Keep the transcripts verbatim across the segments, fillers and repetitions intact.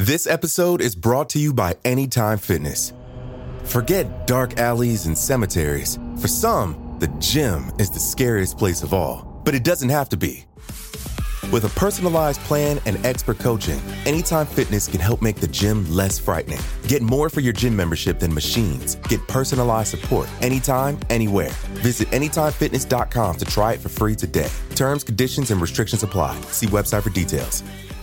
This episode is brought to you by Anytime Fitness. Forget dark alleys and cemeteries. For some, the gym is the scariest place of all, but it doesn't have to be. With a personalized plan and expert coaching, Anytime Fitness can help make the gym less frightening. Get more for your gym membership than machines. Get personalized support anytime, anywhere. Visit anytime fitness dot com to try it for free today. Terms, conditions, and restrictions apply. See website for details.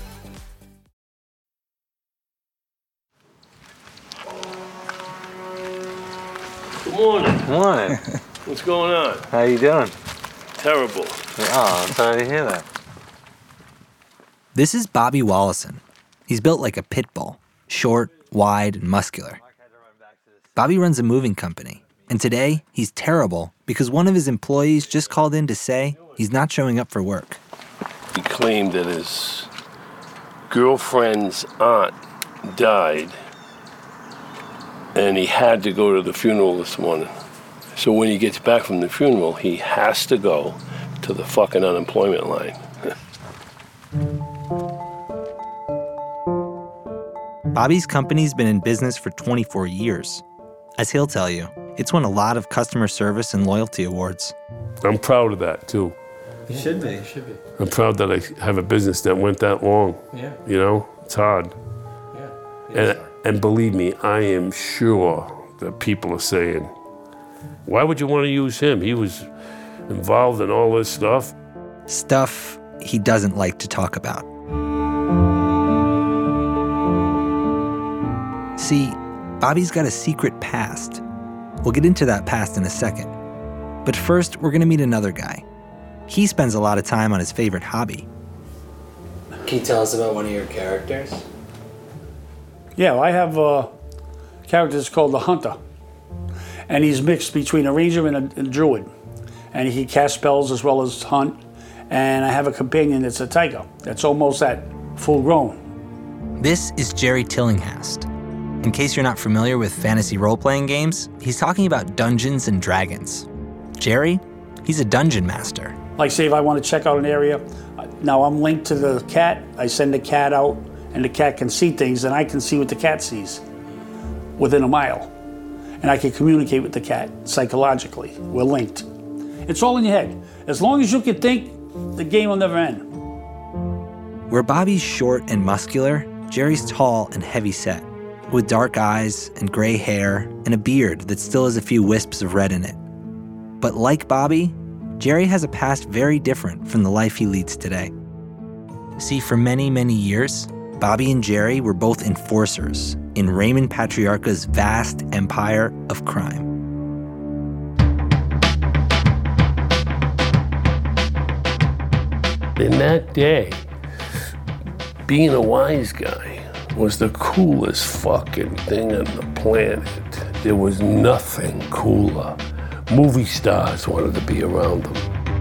Good morning. Good morning. What's going on? How you doing? Terrible. Oh, I'm sorry to hear that. This is Bobby Wallison. He's built like a pit bull, short, wide, and muscular. Bobby runs a moving company, and today he's terrible because one of his employees just called in to say he's not showing up for work. He claimed that his girlfriend's aunt died, and he had to go to the funeral this morning. So when he gets back from the funeral, he has to go to the fucking unemployment line. Bobby's company's been in business for twenty-four years. As he'll tell you, it's won a lot of customer service and loyalty awards. I'm proud of that, too. You should be, you should be. I'm proud that I have a business that went that long. Yeah. You know, it's hard. Yeah. And, and believe me, I am sure that people are saying, why would you want to use him? He was involved in all this stuff. Stuff he doesn't like to talk about. See, Bobby's got a secret past. We'll get into that past in a second. But first, we're going to meet another guy. He spends a lot of time on his favorite hobby. Can you tell us about one of your characters? Yeah, well, I have a character that's called the Hunter. And he's mixed between a ranger and a, a druid. And he casts spells as well as hunt. And I have a companion that's a tiger. That's almost at full grown. This is Jerry Tillinghast. In case you're not familiar with fantasy role-playing games, he's talking about Dungeons and Dragons. Jerry, he's a dungeon master. Like, say, if I want to check out an area, now I'm linked to the cat. I send the cat out, and the cat can see things, and I can see what the cat sees within a mile. And I can communicate with the cat psychologically. We're linked. It's all in your head. As long as you can think, the game will never end. Where Bobby's short and muscular, Jerry's tall and heavy-set, with dark eyes and gray hair and a beard that still has a few wisps of red in it. But like Bobby, Jerry has a past very different from the life he leads today. See, for many, many years, Bobby and Jerry were both enforcers in Raymond Patriarca's vast empire of crime. In that day, being a wise guy was the coolest fucking thing on the planet. There was nothing cooler. Movie stars wanted to be around them.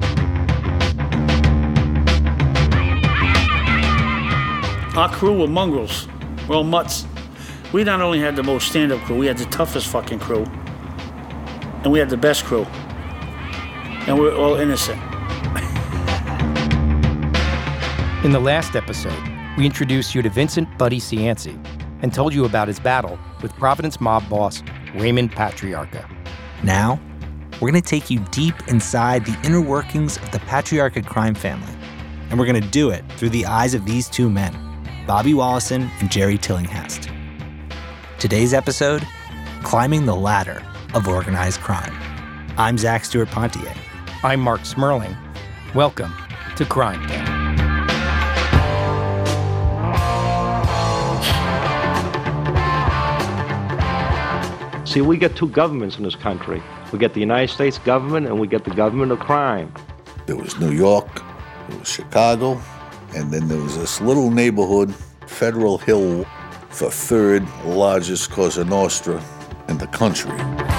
Our crew were mongrels. We're all mutts. We not only had the most stand-up crew, we had the toughest fucking crew. And we had the best crew. And we're all innocent. In the last episode, we introduced you to Vincent Buddy Cianci and told you about his battle with Providence mob boss Raymond Patriarca. Now, we're going to take you deep inside the inner workings of the Patriarca crime family. And we're going to do it through the eyes of these two men, Bobby Wallison and Jerry Tillinghast. Today's episode, Climbing the Ladder of Organized Crime. I'm Zach Stewart Pontier. I'm Mark Smerling. Welcome to Crime Town. See, we get two governments in this country. We get the United States government and we get the government of crime. There was New York, there was Chicago, and then there was this little neighborhood, Federal Hill, the third largest Cosa Nostra in the country.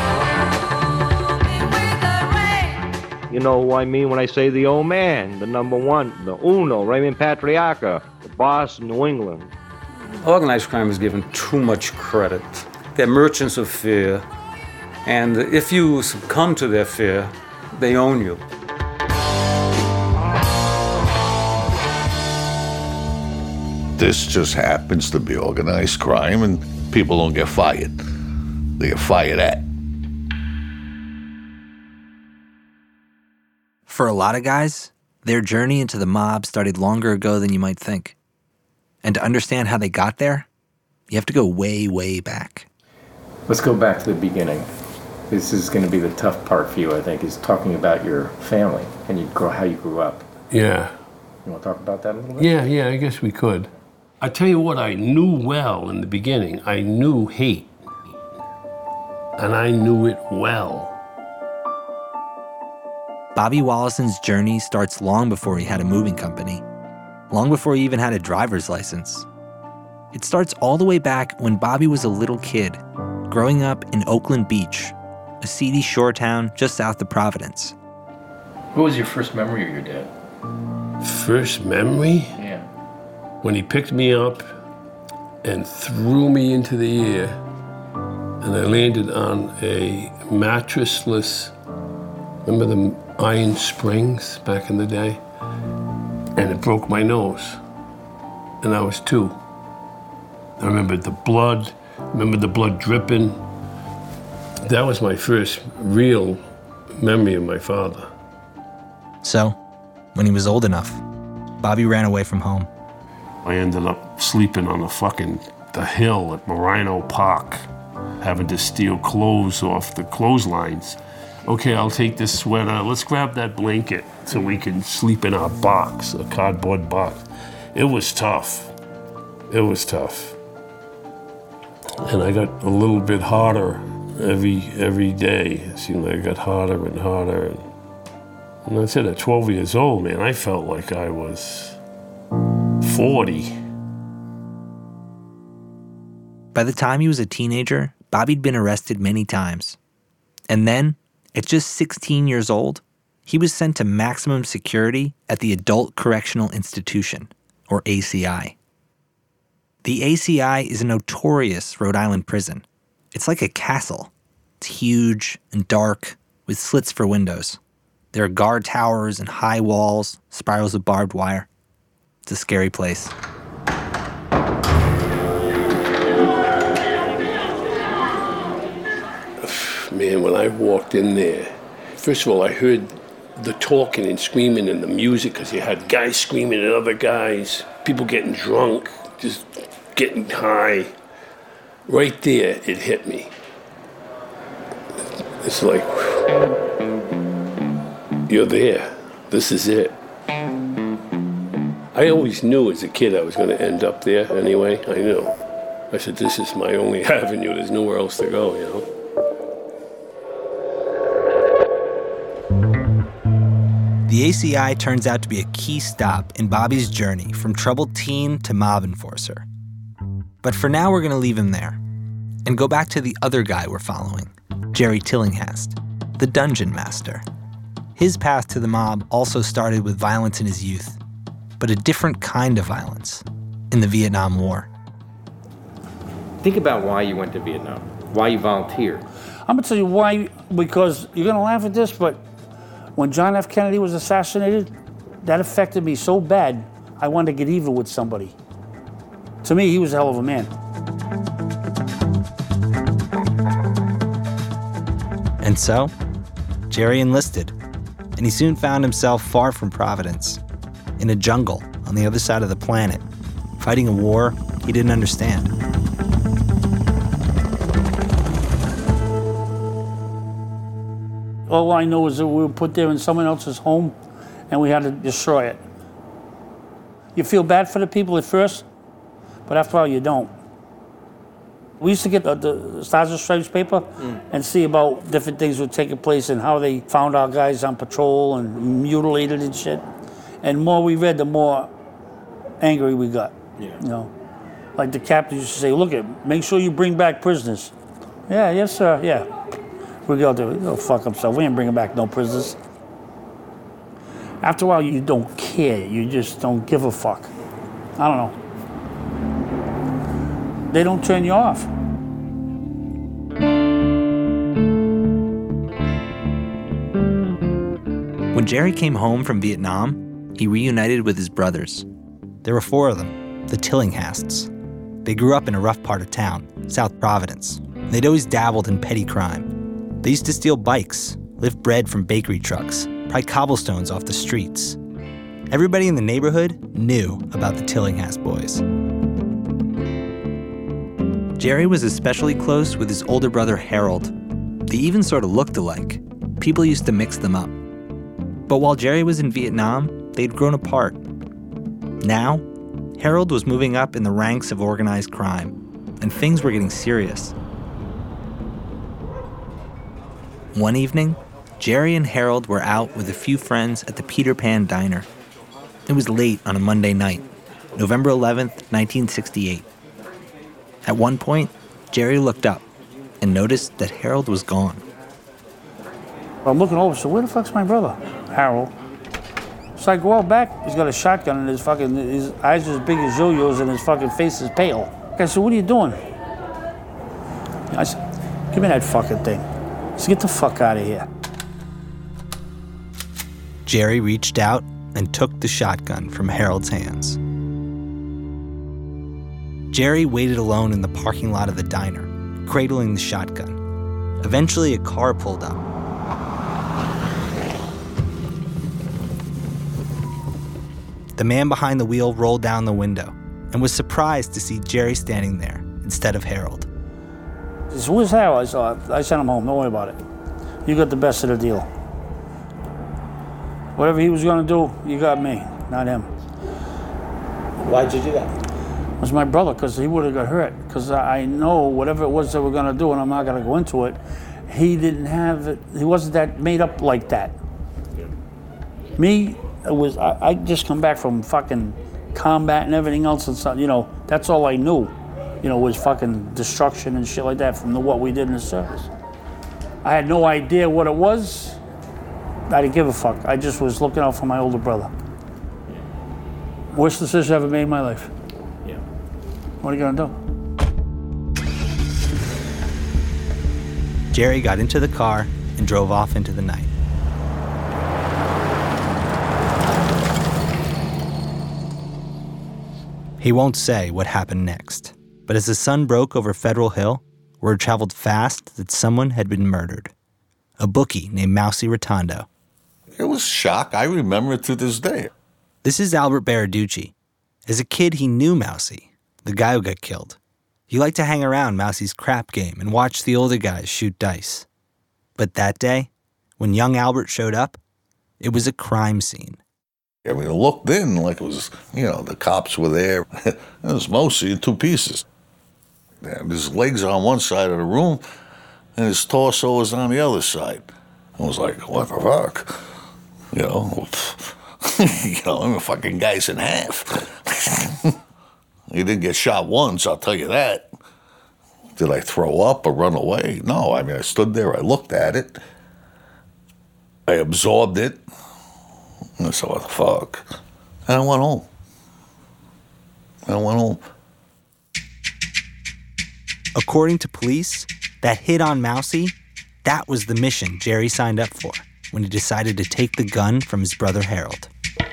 You know who I mean when I say the old man, the number one, the uno, Raymond Patriarca, the boss in New England. Organized crime is given too much credit. They're merchants of fear, and if you succumb to their fear, they own you. This just happens to be organized crime, and people don't get fired. They get fired at. For a lot of guys, their journey into the mob started longer ago than you might think. And to understand how they got there, you have to go way, way back. Let's go back to the beginning. This is going to be the tough part for you, I think, is talking about your family and you grow, how you grew up. Yeah. You want to talk about that a little bit? Yeah, yeah, I guess we could. I tell you what, I knew well in the beginning. I knew hate. And I knew it well. Bobby Wollaston's journey starts long before he had a moving company, long before he even had a driver's license. It starts all the way back when Bobby was a little kid, growing up in Oakland Beach, a seedy shore town just south of Providence. What was your first memory of your dad? First memory? Yeah. When he picked me up and threw me into the air, and I landed on a mattressless, remember the iron springs back in the day? And it broke my nose. And I was two. I remember the blood, remember the blood dripping. That was my first real memory of my father. So, when he was old enough, Bobby ran away from home. I ended up sleeping on the fucking, the hill at Moreno Park, having to steal clothes off the clotheslines. Okay, I'll take this sweater. Let's grab that blanket so we can sleep in our box, a cardboard box. It was tough. It was tough. And I got a little bit harder every every day. It seemed like I got harder and harder. And, and I said, at twelve years old, man, I felt like I was forty. By the time he was a teenager, Bobby'd been arrested many times. And then, at just sixteen years old, he was sent to maximum security at the Adult Correctional Institution, or A C I. The A C I is a notorious Rhode Island prison. It's like a castle. It's huge and dark, with slits for windows. There are guard towers and high walls, spirals of barbed wire. It's a scary place. Man, when I walked in there, first of all, I heard the talking and screaming and the music, because you had guys screaming at other guys, people getting drunk, just getting high. Right there, it hit me. It's like, you're there. This is it. I always knew as a kid I was going to end up there anyway. I knew. I said, this is my only avenue. There's nowhere else to go, you know? The A C I turns out to be a key stop in Bobby's journey from troubled teen to mob enforcer. But for now, we're going to leave him there and go back to the other guy we're following, Jerry Tillinghast, the dungeon master. His path to the mob also started with violence in his youth, but a different kind of violence in the Vietnam War. Think about why you went to Vietnam, why you volunteered. I'm going to tell you why, because you're going to laugh at this, but when John F. Kennedy was assassinated, that affected me so bad, I wanted to get even with somebody. To me, he was a hell of a man. And so, Jerry enlisted, and he soon found himself far from Providence, in a jungle on the other side of the planet, fighting a war he didn't understand. All I know is that we were put there in someone else's home, and we had to destroy it. You feel bad for the people at first, but after all, you don't. We used to get the, the Stars and Stripes paper mm. and see about different things that were taking place and how they found our guys on patrol and mutilated and shit. And the more we read, the more angry we got. Yeah. You know, like the captain used to say, "Look, at, make sure you bring back prisoners." Yeah, yes, sir. Yeah. We go there, go fuck himself. We ain't bringing back no prisoners. After a while, you don't care. You just don't give a fuck. I don't know. They don't turn you off. When Jerry came home from Vietnam, he reunited with his brothers. There were four of them, the Tillinghasts. They grew up in a rough part of town, South Providence. They'd always dabbled in petty crime. They used to steal bikes, lift bread from bakery trucks, pry cobblestones off the streets. Everybody in the neighborhood knew about the Tillinghast boys. Jerry was especially close with his older brother Harold. They even sort of looked alike. People used to mix them up. But while Jerry was in Vietnam, they'd grown apart. Now, Harold was moving up in the ranks of organized crime, and things were getting serious. One evening, Jerry and Harold were out with a few friends at the Peter Pan Diner. It was late on a Monday night, November eleventh, nineteen sixty-eight. At one point, Jerry looked up and noticed that Harold was gone. I'm looking over, so where the fuck's my brother, Harold? So I go out back, he's got a shotgun and his fucking, his eyes are as big as yo-yos and his fucking face is pale. I said, what are you doing? I said, give me that fucking thing. I said, get the fuck out of here. Jerry reached out and took the shotgun from Harold's hands. Jerry waited alone in the parking lot of the diner, cradling the shotgun. Eventually, a car pulled up. The man behind the wheel rolled down the window and was surprised to see Jerry standing there instead of Harold. He says, where's Harold? I said, I sent him home, don't worry about it. You got the best of the deal. Whatever he was going to do, you got me, not him. Why'd you do that? It was my brother, because he would have got hurt. Because I know whatever it was they were going to do, and I'm not going to go into it, he didn't have it, he wasn't that made up like that. Yeah. Me, it was, I, I just come back from fucking combat and everything else, and so, you know, that's all I knew, you know, was fucking destruction and shit like that from the, what we did in the service. I had no idea what it was. I didn't give a fuck. I just was looking out for my older brother. Worst decision I ever made in my life. Yeah. What are you gonna do? Jerry got into the car and drove off into the night. He won't say what happened next, but as the sun broke over Federal Hill, word traveled fast that someone had been murdered. A bookie named Mousy Rotondo. It was shock. I remember it to this day. This is Albert Baraducci. As a kid, he knew Mousy, the guy who got killed. He liked to hang around Mousy's crap game and watch the older guys shoot dice. But that day, when young Albert showed up, it was a crime scene. I mean, it looked in like it was, you know, the cops were there. It was mostly in two pieces. And his legs are on one side of the room, and his torso was on the other side. I was like, what the fuck? You know, you know, the fucking guy's in half. He didn't get shot once, I'll tell you that. Did I throw up or run away? No, I mean, I stood there, I looked at it, I absorbed it, and I said, what the fuck? And I went home. And I went home. According to police, that hit on Mousy, that was the mission Jerry signed up for when he decided to take the gun from his brother Harold.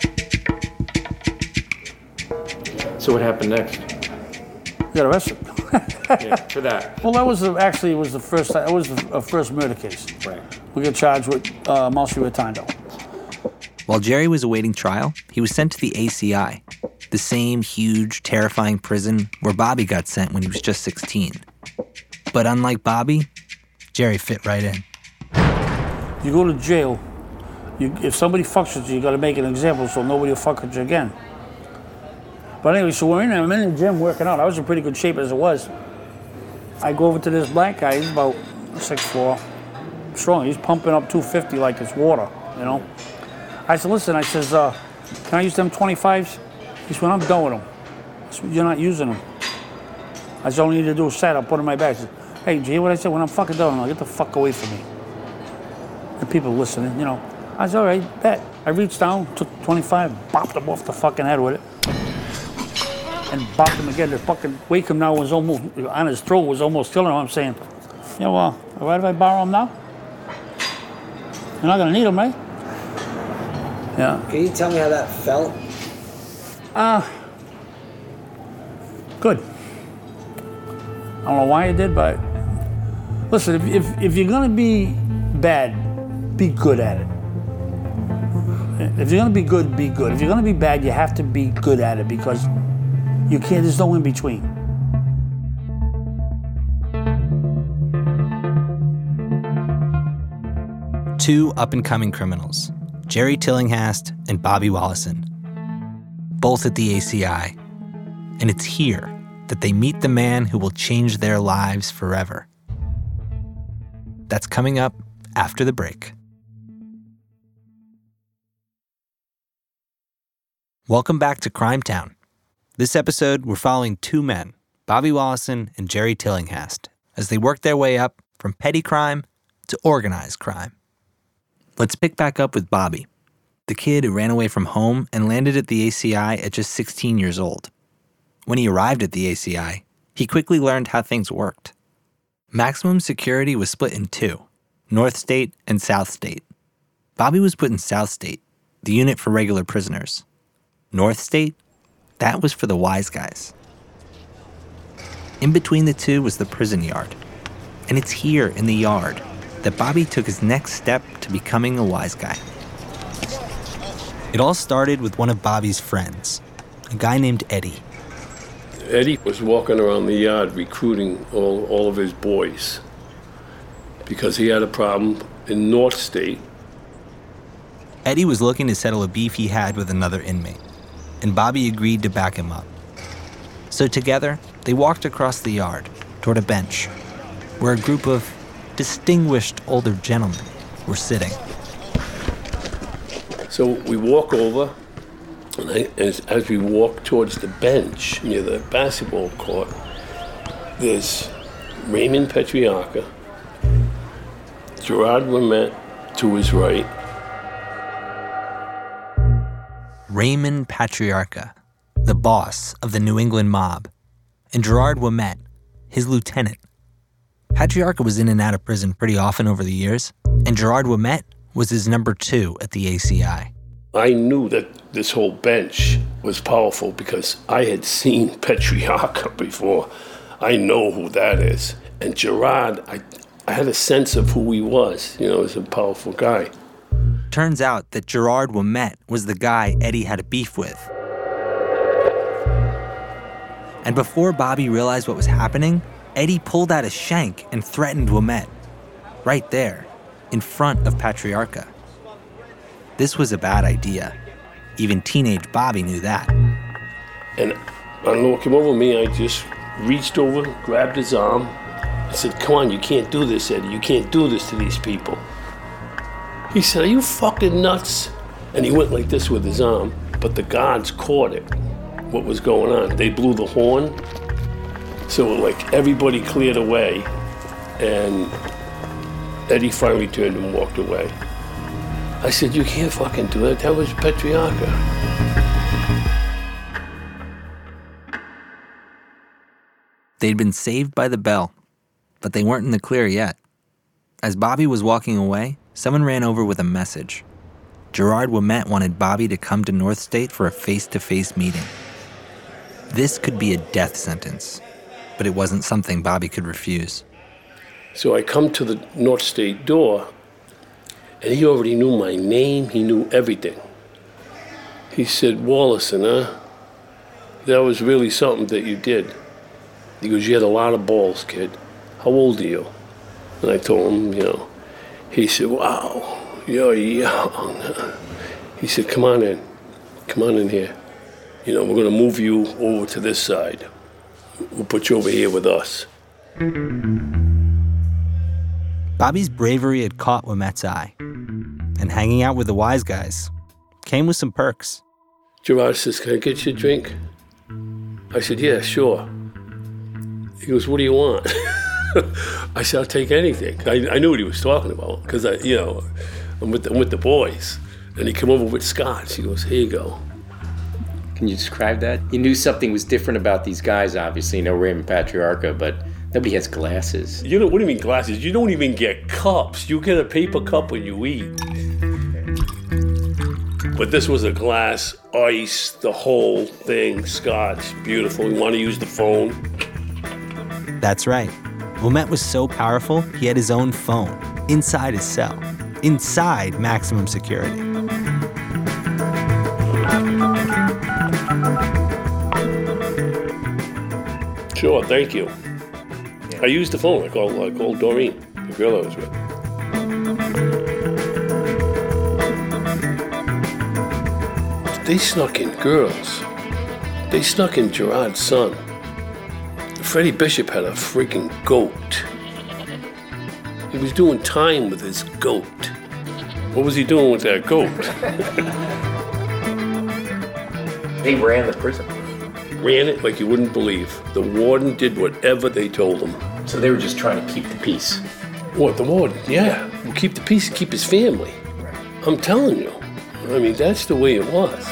So what happened next? You got arrested. Yeah, for that. Well, that was the, actually it was the first. That was the uh, first murder case. Right. We got charged with uh, Mousy Rotondo. While Jerry was awaiting trial, he was sent to the A C I, the same huge, terrifying prison where Bobby got sent when he was just sixteen. But unlike Bobby, Jerry fit right in. You go to jail, you, if somebody fucks with you, you got to make an example so nobody will fuck with you again. But anyway, so we're in there, I'm in the gym working out. I was in pretty good shape as it was. I go over to this black guy, he's about six foot four, strong. He's pumping up two fifty like it's water, you know. I said, listen, I says, uh, can I use them twenty-fives? He said, well, I'm done with them. I said, you're not using them. I said, all I need to do is set up, put it in my bag. I said, hey, did you hear what I said? When I'm fucking done, I'll get the fuck away from me. And people listening, you know. I said, all right, bet. I reached down, took twenty-five, bopped him off the fucking head with it. And bopped him again. The fucking wake him now was almost, on his throat was almost killing him. I'm saying, you know, uh, all right if I borrow him now? You're not gonna need him, right? Yeah. Can you tell me how that felt? Uh, Good. I don't know why I did, but listen, if, if, if you're going to be bad, be good at it. If you're going to be good, be good. If you're going to be bad, you have to be good at it because you can't, there's no in between. Two up-and-coming criminals, Jerry Tillinghast and Bobby Wallison, both at the A C I. And it's here that they meet the man who will change their lives forever. That's coming up after the break. Welcome back to Crime Town. This episode, we're following two men, Bobby Wallison and Jerry Tillinghast, as they work their way up from petty crime to organized crime. Let's pick back up with Bobby, the kid who ran away from home and landed at the A C I at just sixteen years old. When he arrived at the A C I, he quickly learned how things worked. Maximum security was split in two, North State and South State. Bobby was put in South State, the unit for regular prisoners. North State, that was for the wise guys. In between the two was the prison yard. And it's here in the yard that Bobby took his next step to becoming a wise guy. It all started with one of Bobby's friends, a guy named Eddie. Eddie was walking around the yard recruiting all, all of his boys because he had a problem in North State. Eddie was looking to settle a beef he had with another inmate, and Bobby agreed to back him up. So together, they walked across the yard toward a bench where a group of distinguished older gentlemen were sitting. So we walk over, and I, as, as we walk towards the bench near the basketball court, there's Raymond Petriarca, Gerard Ouimet to his right. Raymond Patriarca, the boss of the New England mob, and Gerard Ouimet, his lieutenant. Patriarca was in and out of prison pretty often over the years, and Gerard Ouimet was his number two at the A C I. I knew that this whole bench was powerful because I had seen Petriarca before. I know who that is. And Gerard, I, I had a sense of who he was. You know, he's a powerful guy. Turns out that Gerard Ouimet was the guy Eddie had a beef with. And before Bobby realized what was happening, Eddie pulled out a shank and threatened Ouimet, right there, in front of Patriarca. This was a bad idea. Even teenage Bobby knew that. And I don't know what came over me. I just reached over, grabbed his arm. I said, come on, you can't do this, Eddie. You can't do this to these people. He said, are you fucking nuts? And he went like this with his arm, but the guards caught it, what was going on. They blew the horn. So like everybody cleared away, and Eddie finally turned and walked away. I said, you can't fucking do that. That was Petriarca. They'd been saved by the bell, but they weren't in the clear yet. As Bobby was walking away, someone ran over with a message. Gerard Ouimet wanted Bobby to come to North State for a face-to-face meeting. This could be a death sentence, but it wasn't something Bobby could refuse. So I come to the North State door, and he already knew my name. He knew everything. He said, Wallison, huh? That was really something that you did. He goes, you had a lot of balls, kid. How old are you? And I told him, you know. He said, wow, you're young. He said, come on in. Come on in here. You know, we're going to move you over to this side. We'll put you over here with us. Bobby's bravery had caught Ouimet's eye, and hanging out with the wise guys came with some perks. Gerard says, can I get you a drink? I said, yeah, sure. He goes, what do you want? I said, I'll take anything. I, I knew what he was talking about, because, I, you know, I'm with, the, I'm with the boys. And he came over with scotch. He goes, here you go. Can you describe that? You knew something was different about these guys, obviously. You know Raymond Patriarca, but nobody has glasses. You know, what do you mean glasses? You don't even get cups. You get a paper cup when you eat. But this was a glass, ice, the whole thing, scotch, beautiful. We want to use the phone. That's right. Ouimet was so powerful, he had his own phone inside his cell, inside maximum security. Sure, thank you. I used the phone. I called, I called Doreen, the girl I was with. They snuck in girls. They snuck in Gerard's son. Freddie Bishop had a freaking goat. He was doing time with his goat. What was he doing with that goat? They ran the prison. Ran it like you wouldn't believe. The warden did whatever they told him. So they were just trying to keep the peace. What, the warden? Yeah. Well, keep the peace, keep his family. Right. I'm telling you. I mean, that's the way it was.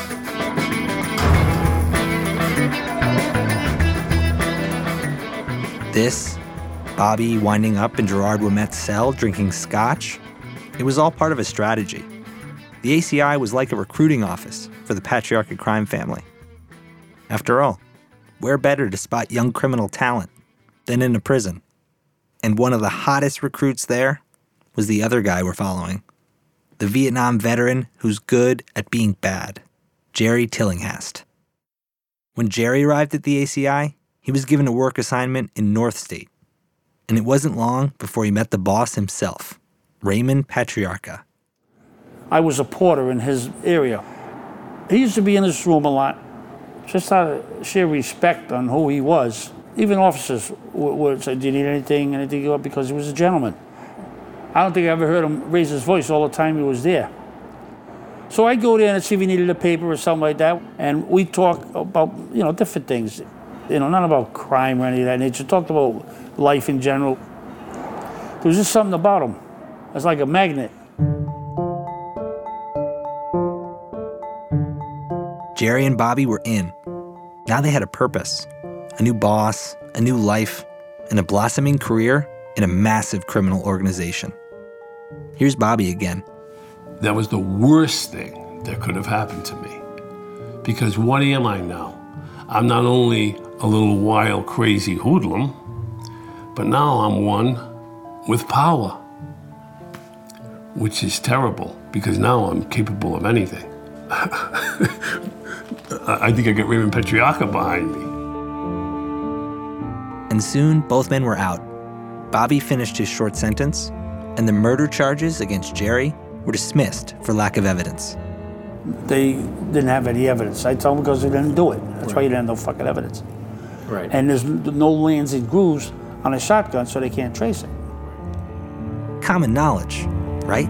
This, Bobby winding up in Gerard Ouimet's cell drinking scotch, it was all part of a strategy. The A C I was like a recruiting office for the Patriarca crime family. After all, where better to spot young criminal talent than in a prison? And one of the hottest recruits there was the other guy we're following, the Vietnam veteran who's good at being bad, Jerry Tillinghast. When Jerry arrived at the A C I, he was given a work assignment in North State. And it wasn't long before he met the boss himself, Raymond Patriarca. I was a porter in his area. He used to be in his room a lot, just out of sheer respect on who he was. Even officers would, would say, do you need anything, anything, because he was a gentleman. I don't think I ever heard him raise his voice all the time he was there. So I'd go there and see if he needed a paper or something like that, and we'd talk about, you know, different things. You know, not about crime or any of that nature. Talked about life in general. There was just something about him. It was like a magnet. Jerry and Bobby were in. Now they had a purpose, a new boss, a new life, and a blossoming career in a massive criminal organization. Here's Bobby again. That was the worst thing that could have happened to me. Because what am I now? I'm not only a little wild, crazy hoodlum, but now I'm one with power, which is terrible because now I'm capable of anything. I think I got Raymond Patriarca behind me. And soon, both men were out. Bobby finished his short sentence, and the murder charges against Jerry were dismissed for lack of evidence. They didn't have any evidence. I told them because they didn't do it. That's right. Why you didn't have no fucking evidence. Right. And there's no lands and grooves on a shotgun, so they can't trace it. Common knowledge, right?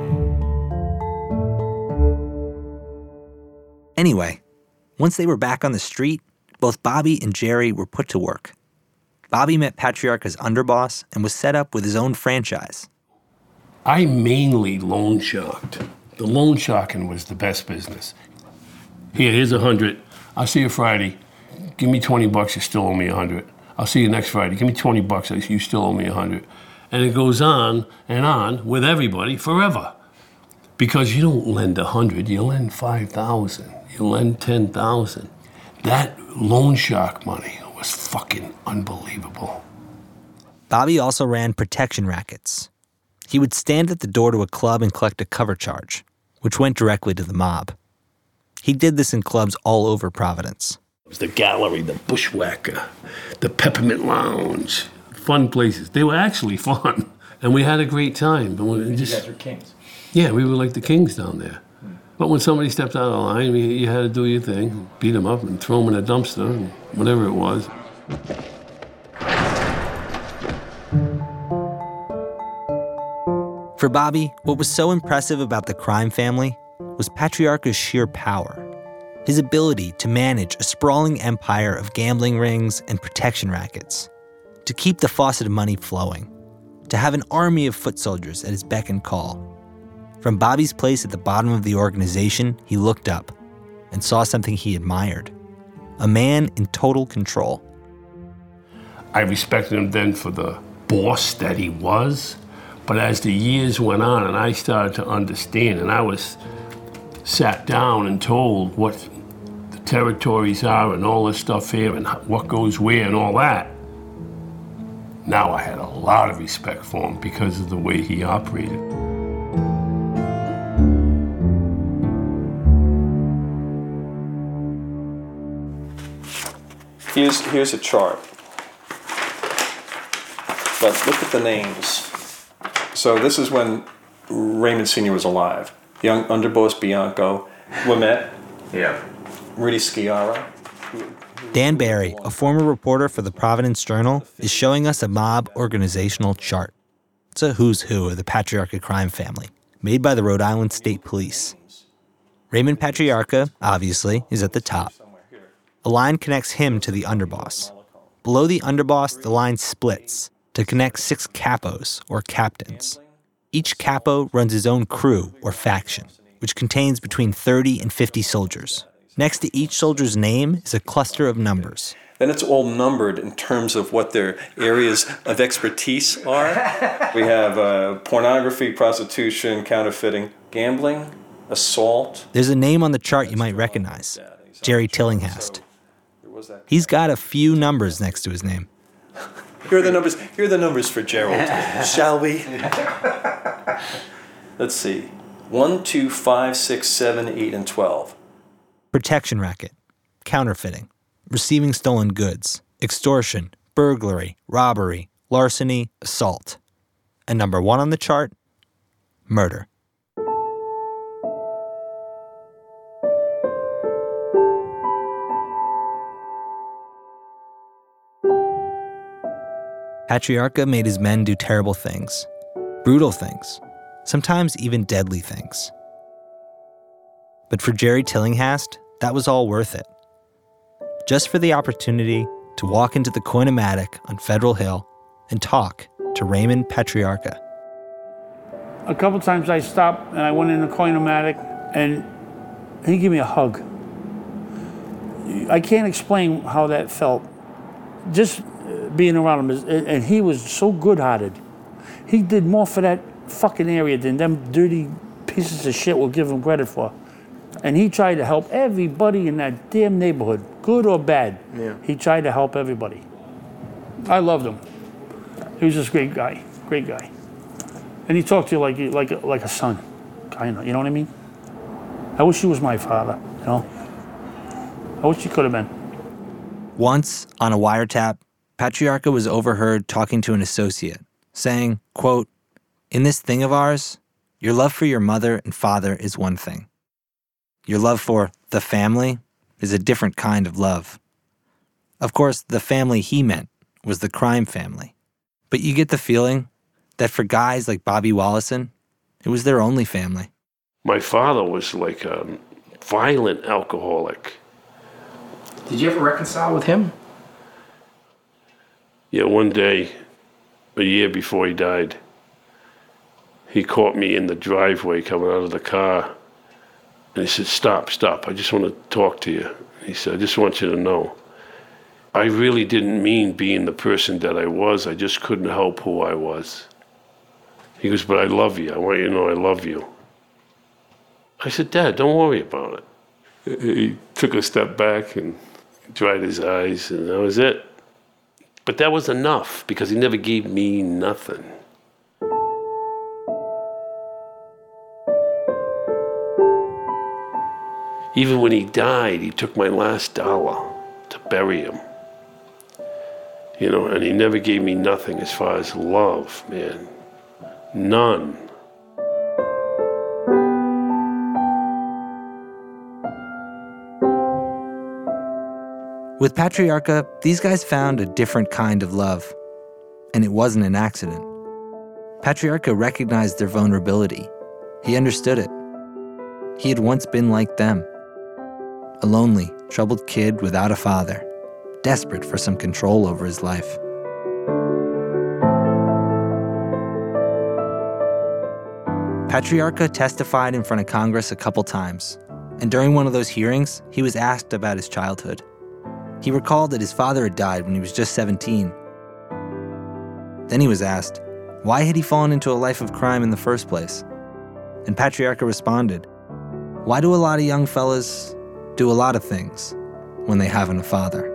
Anyway, once they were back on the street, both Bobby and Jerry were put to work. Bobby met Patriarca's underboss and was set up with his own franchise. I mainly loan sharked. The loan sharking was the best business. Here, here's a hundred. I'll see you Friday. Give me twenty bucks, you still owe me a hundred. I'll see you next Friday. Give me twenty bucks, you still owe me a hundred. And it goes on and on with everybody forever. Because you don't lend a hundred, you lend five thousand. You lend ten thousand. That loan shark money was fucking unbelievable. Bobby also ran protection rackets. He would stand at the door to a club and collect a cover charge, which went directly to the mob. He did this in clubs all over Providence. It was the Gallery, the Bushwhacker, the Peppermint Lounge, fun places. They were actually fun, and we had a great time. But when just, you guys were kings. Yeah, we were like the kings down there. Hmm. But when somebody stepped out of line, you, you had to do your thing, beat them up and throw them in a dumpster, and whatever it was. For Bobby, what was so impressive about the crime family was Patriarca's sheer power, his ability to manage a sprawling empire of gambling rings and protection rackets, to keep the faucet of money flowing, to have an army of foot soldiers at his beck and call. From Bobby's place at the bottom of the organization, he looked up and saw something he admired, a man in total control. I respected him then for the boss that he was. But as the years went on and I started to understand, and I was sat down and told what the territories are and all this stuff here and what goes where and all that, now I had a lot of respect for him because of the way he operated. Here's, here's a chart. But look at the names. So this is when Raymond Senior was alive. Young Underboss Bianco, Ouimet, yeah. Rudy Sciarra. Dan Barry, a former reporter for the Providence Journal, is showing us a mob organizational chart. It's a who's who of the Patriarca crime family, made by the Rhode Island State Police. Raymond Patriarca, obviously, is at the top. A line connects him to the underboss. Below the underboss, the line splits to connect six capos, or captains. Each capo runs his own crew, or faction, which contains between thirty and fifty soldiers. Next to each soldier's name is a cluster of numbers. Then it's all numbered in terms of what their areas of expertise are. We have uh, pornography, prostitution, counterfeiting, gambling, assault. There's a name on the chart you might recognize, Jerry Tillinghast. He's got a few numbers next to his name. Here are the numbers. Here are the numbers for Gerald. Shall we? Let's see. One, two, five, six, seven, eight, and twelve. Protection racket, counterfeiting, receiving stolen goods, extortion, burglary, robbery, larceny, assault. And number one on the chart, murder. Patriarca made his men do terrible things, brutal things, sometimes even deadly things. But for Jerry Tillinghast, that was all worth it. Just for the opportunity to walk into the Coinomatic on Federal Hill and talk to Raymond Patriarca. A couple times I stopped and I went in the Coinomatic and he gave me a hug. I can't explain how that felt. Just being around him, and he was so good-hearted. He did more for that fucking area than them dirty pieces of shit will give him credit for. And he tried to help everybody in that damn neighborhood, good or bad. Yeah. He tried to help everybody. I loved him. He was just a great guy, great guy. And he talked to you like like like a son, kind of. You know what I mean? I wish he was my father. You know. I wish he could have been. Once on a wiretap, Patriarca was overheard talking to an associate, saying, quote, "In this thing of ours, your love for your mother and father is one thing. Your love for the family is a different kind of love." Of course, the family he meant was the crime family. But you get the feeling that for guys like Bobby Wallison, it was their only family. My father was like a violent alcoholic. Did you ever reconcile with him? Yeah, one day, a year before he died, he caught me in the driveway coming out of the car. And he said, stop, stop, I just want to talk to you. He said, I just want you to know, I really didn't mean being the person that I was. I just couldn't help who I was. He goes, but I love you. I want you to know I love you. I said, Dad, don't worry about it. He took a step back and dried his eyes, and that was it. But that was enough, because he never gave me nothing. Even when he died, he took my last dollar to bury him. You know, and he never gave me nothing as far as love, man. None. With Patriarca, these guys found a different kind of love. And it wasn't an accident. Patriarca recognized their vulnerability. He understood it. He had once been like them. A lonely, troubled kid without a father, desperate for some control over his life. Patriarca testified in front of Congress a couple times, and during one of those hearings, he was asked about his childhood. He recalled that his father had died when he was just seventeen. Then he was asked, why had he fallen into a life of crime in the first place? And Patriarca responded, Why do a lot of young fellas do a lot of things when they haven't a father?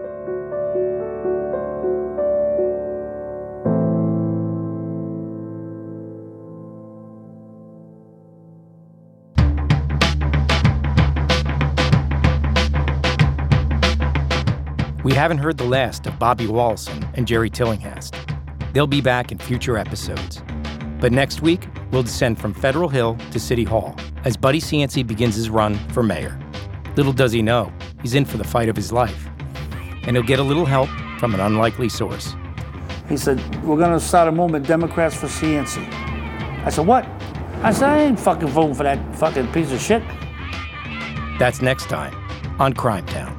We haven't heard the last of Bobby Wallison and Jerry Tillinghast. They'll be back in future episodes. But next week, we'll descend from Federal Hill to City Hall as Buddy Cianci begins his run for mayor. Little does he know, he's in for the fight of his life. And he'll get a little help from an unlikely source. He said, we're going to start a movement, Democrats for Cianci. I said, what? I said, I ain't fucking voting for that fucking piece of shit. That's next time on Crime Town.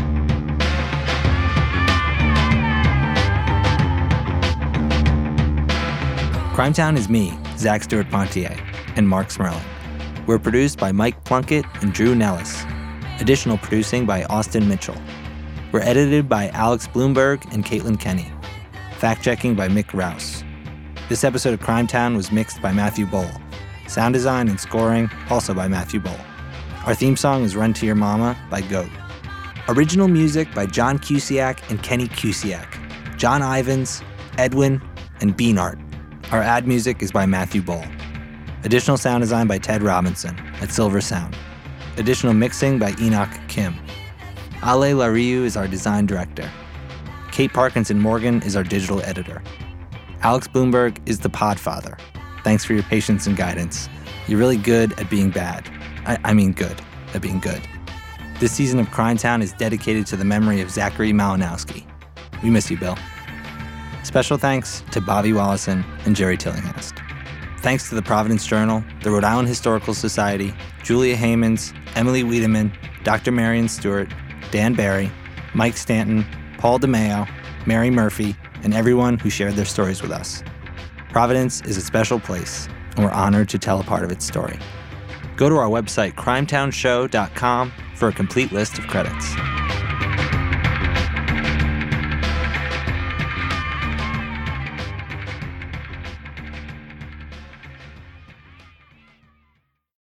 Crime Town is me, Zach Stewart Pontier, and Mark Smerling. We're produced by Mike Plunkett and Drew Nellis. Additional producing by Austin Mitchell. We're edited by Alex Bloomberg and Caitlin Kenny. Fact-checking by Mick Rouse. This episode of Crime Town was mixed by Matthew Bowl. Sound design and scoring also by Matthew Bowl. Our theme song is Run to Your Mama by Goat. Original music by John Cusiak and Kenny Cusiak. John Ivins, Edwin, and Beanart. Our ad music is by Matthew Bowl. Additional sound design by Ted Robinson at Silver Sound. Additional mixing by Enoch Kim. Ale Lariu is our design director. Kate Parkinson Morgan is our digital editor. Alex Bloomberg is the podfather. Thanks for your patience and guidance. You're really good at being bad. I, I mean good at being good. This season of Crime Town is dedicated to the memory of Zachary Malinowski. We miss you, Bill. Special thanks to Bobby Wallison and Jerry Tillinghast. Thanks to the Providence Journal, the Rhode Island Historical Society, Julia Hamans, Emily Wiedemann, Doctor Marion Stewart, Dan Barry, Mike Stanton, Paul DeMeo, Mary Murphy, and everyone who shared their stories with us. Providence is a special place, and we're honored to tell a part of its story. Go to our website, crime town show dot com, for a complete list of credits.